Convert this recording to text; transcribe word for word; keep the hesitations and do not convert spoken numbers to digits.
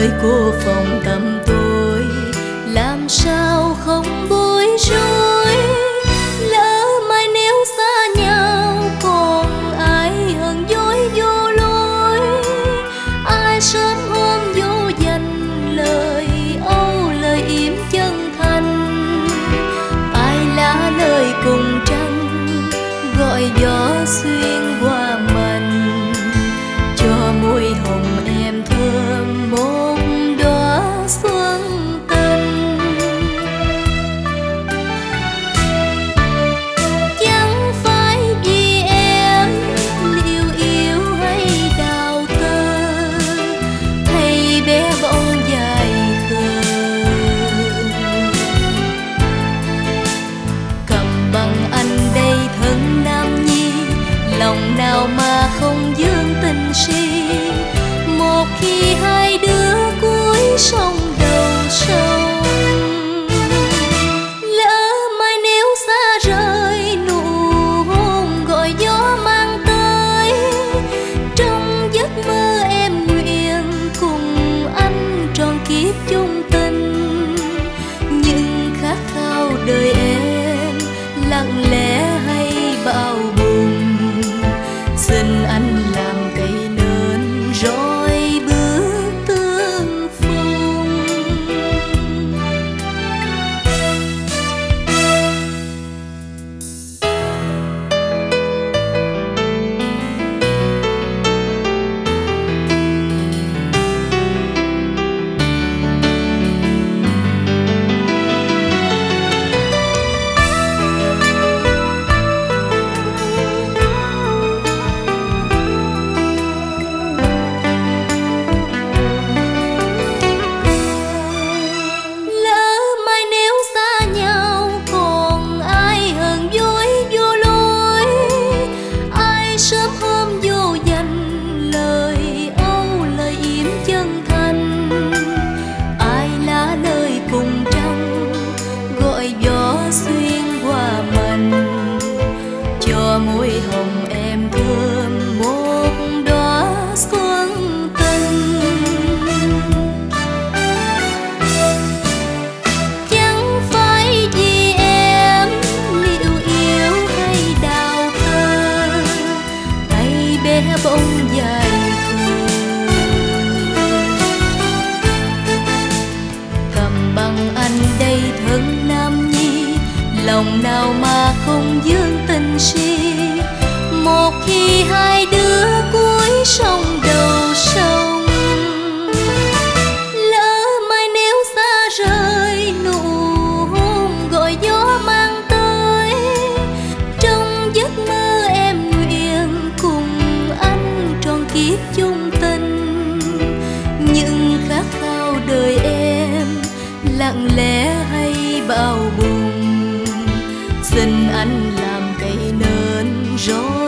nơi cô phòng tầm tôi, làm sao không bối rối. Lỡ mai nếu xa nhau còn ai hờn dỗi vô lối, ai sớm hôm vô dành lời âu lời yếm chân thành, ai lá lời cùng trăng gọi gió xuyên qua mình, cho môi hồng em thơm một đóa xuân tình. Chẳng phải vì em liều yêu hay đào tơ, hay bé bỏng dài khờ, cầm bằng anh đây thân nam nhi, lòng nào mà không dương tình si. Một khi hai đứa cuối sông đầu sông, lỡ mai nếu xa rời nụ hôn gọi gió mang tới, trong giấc mơ em nguyện cùng anh tròn kiếp chung tình. Nhưng khát khao đời em lặng lẽ hay bão bùng, xin anh làm cây nến roi bước tương phùng. Môi hồng em thơm một đóa xuân tình. Chẳng phải vì em liều yêu hay đào thơ, hay bé bỏng dài khờ, cầm bằng anh đây thân nam nhi, lòng nào mà không dương tình si. Một khi hai đứa cuối sông đầu sông, lỡ mai nếu xa rời nụ hôn gọi gió mang tới, trong giấc mơ em nguyện cùng anh tròn kiếp chung tình. Nhưng khát khao đời em lặng lẽ hay bão bùng, xin anh làm cây nến roi